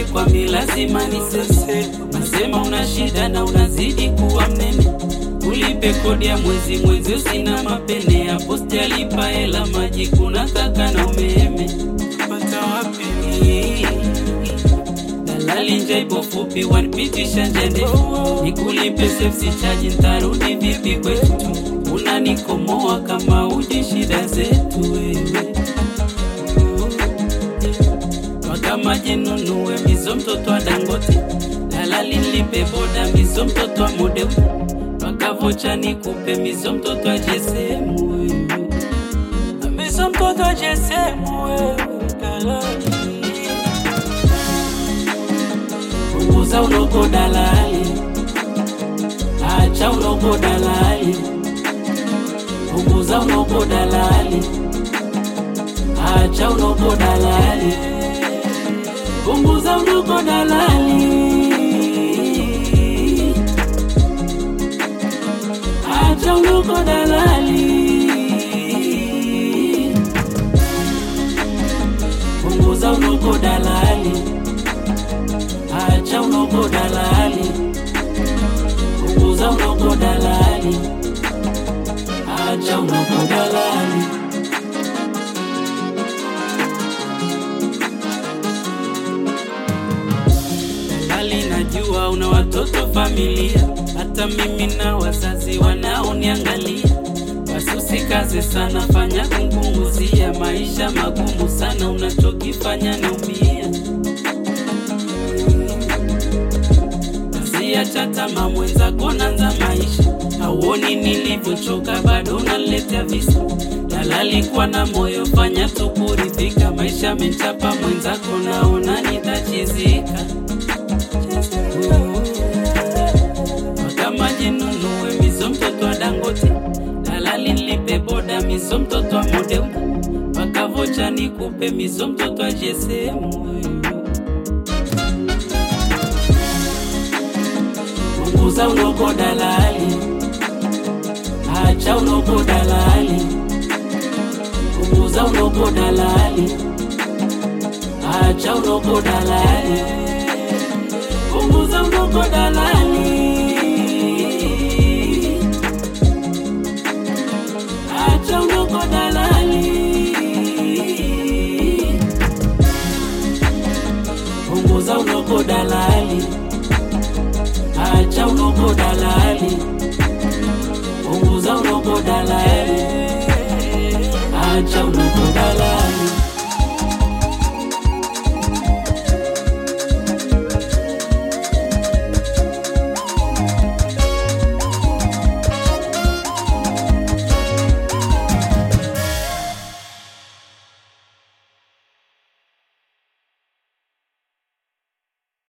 kwa mi lazima nisese. Nasema una shida na unazidi kuwa mnene. Ulipe kodi ya mwezi usina mapene. Ya posti alipa hela maji kuna kaka na umeme. Pata wapi? Dalali nje ipo fupi wanipitisha njende. Nikulipe sefsi charge ntarudi vipi kwetu. Unanikomoa kama uji shida zetu wewe. Kama jinunue mizo mtoto wa Dangote. Dalali nilipe boda mizo mtoto wa Modeu. Paka vocha nikupe mizo mtoto wa JSM wewe. Mizo mtoto wa JSM wewe dalali. Punguza ulogo dalali. Acha ulogo dalali. Punguza ulogo dalali. Acha ulogo dalali. Punguza ulogo dalali. Acha ulogo dalali. Punguza ulogo dalali. Acha ulogo dalali. Punguza ulogo dalali. Acha ulogo dalali. Najua una watoto familia. Hata mimi na wazazi wanaoniangalia. Basi usikaze sana fanya kumpunguzia. Maisha magumu sana unachokifanya naumia. Usiacha tamaa mwenzako naanza maisha. Hauoni nilivyochoka bado unaletea visa. Dalali kwa na moyo fanya tu kuridhika. Maisha menchapa mwenzako naona nitachizika. Kama jinunue mizo mtoto wa Dangote. Dalali nilipe boda mizo mtoto wa Modeu. Paka vocha nikupe mizo mtoto wa JSM. Punguza ulogo dalali. Acha ulogo dalali. Punguza ulogo dalali. Acha ulogo dalali. Punguza ulogo dalali. Acha ulogo dalali. Punguza ulogo dalali. Acha ulogo dalali. Punguza ulogo dalali. Acha ulogo dalali.